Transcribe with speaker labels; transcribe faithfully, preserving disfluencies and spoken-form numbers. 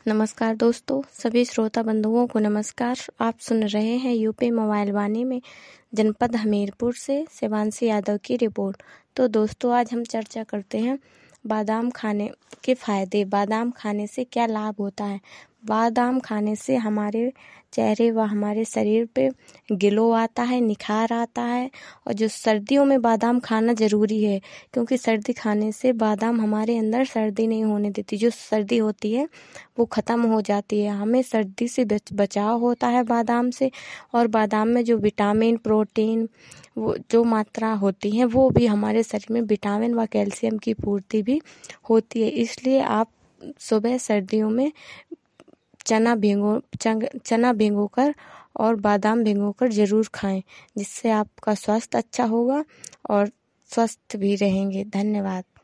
Speaker 1: नमस्कार दोस्तों, सभी श्रोता बंधुओं को नमस्कार। आप सुन रहे हैं यूपी मोबाइल वाणी में जनपद हमीरपुर से शिवांशी यादव की रिपोर्ट। तो दोस्तों, आज हम चर्चा करते हैं बादाम खाने के फ़ायदे। बादाम खाने से क्या लाभ होता है। बादाम खाने से हमारे चेहरे व हमारे शरीर पे ग्लो आता है, निखार आता है। और जो सर्दियों में बादाम खाना ज़रूरी है, क्योंकि सर्दी खाने से बादाम हमारे अंदर सर्दी नहीं होने देती। जो सर्दी होती है वो ख़त्म हो जाती है। हमें सर्दी से बच बचाव होता है बादाम से। और बादाम में जो विटामिन, प्रोटीन वो जो मात्रा होती है वो भी हमारे शरीर में विटामिन व कैल्शियम की पूर्ति भी होती है। इसलिए आप सुबह सर्दियों में चना भिगो चना भिगोकर और बादाम भिगोकर ज़रूर खाएं, जिससे आपका स्वास्थ्य अच्छा होगा और स्वस्थ भी रहेंगे। धन्यवाद।